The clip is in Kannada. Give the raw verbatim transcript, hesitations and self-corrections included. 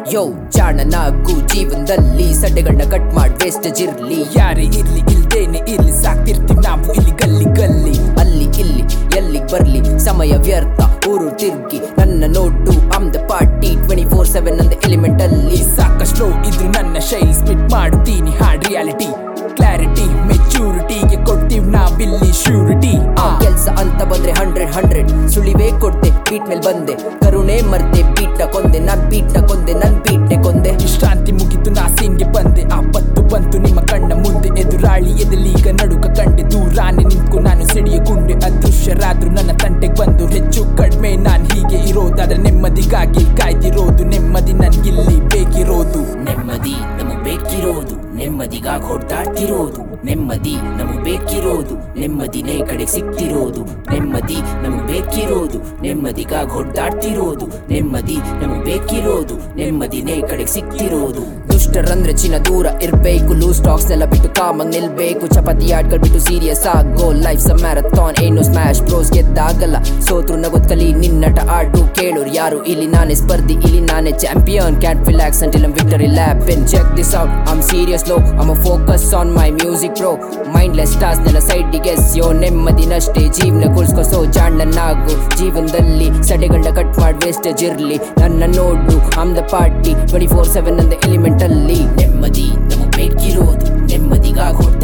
ಯೋ ಜಾಣನಾಗು ಜೀವನದಲ್ಲಿ ಸಡ್ಡೆಗಳನ್ನ ಕಟ್ ಮಾಡ್ ವೇಸ್ಟೇಜ್ ಇರ್ಲಿ. ಯಾರೇ ಇರ್ಲಿ ಇಲ್ದೇನೆ ಇರ್ಲಿ ಸಾಕ್ತಿರ್ತೀವಿ ನಾವು ಇಲ್ಲಿ ಗಲ್ಲಿ ಗಲ್ಲಿ. ಅಲ್ಲಿ ಇಲ್ಲಿ ಎಲ್ಲಿಗ್ ಬರ್ಲಿ ಸಮಯ ವ್ಯರ್ಥ ಊರು ತಿರ್ಗಿ ನನ್ನ ನೋಟು I'm the party twenty four seven ಅಂದ ಎಲಿಮೆಂಟ್ ಅಲ್ಲಿ. ಸಾಕಷ್ಟು ಇದ್ರು ನನ್ನ ಶೈಲಿ ಸ್ಪಿಟ್ ಮಾಡುತ್ತೀನಿ ಹಾರ್ಡ್ ರಿಯಾಲಿಟಿ ಕ್ಲಾರಿಟಿ ಮೆಚೂರಿಟಿಗೆ ಕೊಡ್ತೀವಿ ನಾವಿಲ್ಲಿ ಶ್ಯೂರಿಟಿ. ಆ ಕೆಲ್ಸ ಅಂತ ಬಂದ್ರೆ ಹಂಡ್ರೆಡ್ ಹಂಡ್ರೆಡ್ ಸುಳಿವೇ ಕೊಡ್ತೆ ಬೀಟ್ ಮೇಲ್ ಬಂದೆ ಕರುಣೆ ಮರ್ತೆ ಬೀಟ ಕೊಂದೆ ನಾನ್ ಬೀಟ ಕೊಂದೆ ನನ್ ಬೀಟೆ ಕೊಂದೆ. ವಿಶ್ರಾಂತಿ ಮುಗಿತು ನಾ ಸೀನ್ಗೆ ಬಂದೆ ಆಪತ್ತು ಬಂತು ನಿಮ್ಮ ಕಣ್ಣ ಮುಂದೆ ಎದುರಾಳಿ ಎದಲೀಗ ನಡುಕ ಕಂಡೆ ದೂರಾನೆ ನಿಂತ್ಕು ನಾನು ಸಿಡಿಯ ಗುಂಡೆ ಅದೃಶ್ಯರಾದ್ರು ನನ್ನ ತಂಟೆಗೆ ಬಂದು ಹೆಚ್ಚು ಕಡಿಮೆ ನಾನ್ ಹೀಗೆ ಇರೋದಾದ್ರೆ ನೆಮ್ಮದಿಗಾಗಿ ಕಾಯ್ದಿರೋದು ನೆಮ್ಮದಿ ನನ್ಗಿಲ್ಲಿ ಬೇಕಿರೋದು. ನೆಮ್ಮದಿ ನಮಗ್ ಬೇಕಿರೋದು ನೆಮ್ಮದಿಗಾಗಿ ಹೊಡ್ದಾಡ್ತಿರೋದು ನೆಮ್ಮದಿ ನಮಗ್ ಬೇಕಿರೋದು ನೆಮ್ಮದಿನೇ ಕಡೆ ಸಿಕ್ತಿರೋದು ನೆಮ್ಮದಿ ನಮಗ್ ಬೇಕಿರೋದು ನೆಮ್ಮದಿಗಾಗಿ ಹೊಡ್ದಾಡ್ತಿರೋದು ನೆಮ್ಮದಿ ನಮಗ್ ಬೇಕಿರೋದು ನೆಮ್ಮದಿನೇ ಕಡೆ ಸಿಕ್ತಿರೋದು. ದುಷ್ಟರಂದ್ರೆ ಚಿನ್ನ ದೂರ ಇರ್ಬೇಕು ಲೂಸ್ ಸ್ಟಾಕ್ಸ್ ನೆಲ್ಲ ಬಿಟ್ಟು ಕಾಮಂಗ್ ನಿಲ್ಬೇಕು ಚಪಾತಿ ಆಡ್ಗಳು ಬಿಟ್ಟು ಸೀರಿಯಸ್ ಆಗೋ ಲೈಫ್ ಸ ಮ್ಯಾರಥಾನ್ ಏನು ಸ್ಮ್ಯಾಶ್ ಬ್ರೋಸ್ ಗೆದ್ದಾಗಲ್ಲ ಸೋತ್ರು ನಗೋದ್ ಕಲಿ ನಿನ್ನಟ ಆಡು ಕೇಳೋರು ಯಾರು ಇಲ್ಲಿ ನಾನೇ ಸ್ಪರ್ಧಿ ಇಲ್ಲಿ ನಾನೇ champion can't relax until I'm victory lap in check this out I'm serious ಲೋ I'm focus on my music bro mindless toss ನೆಲ್ಲ ಸೈಡಿಗೆ ಎಸ್ಯೋ ನೆಮ್ಮದಿನಷ್ಟೇ ಜೀವನ ಕುಳ್ಸ್ಕೊಸೋ ಜಾಣನಾಗು ಜೀವನದಲ್ಲಿ ಸಡೆಗಳನ್ನ ಕಟ್ ಮಾಡ್ ವೇಸ್ಟೇಜ್ ಇರ್ಲಿ ನನ್ನ ನೋಡು I'm the party twenty four seven ಅಂದ ಎಲಿಮೆಂಟ್ ಅಲ್ಲಿ. ನೆಮ್ಮದಿ ನಮಗ್ ಬೇಕಿರೋದು ನೆಮ್ಮದಿಗಾಗಿ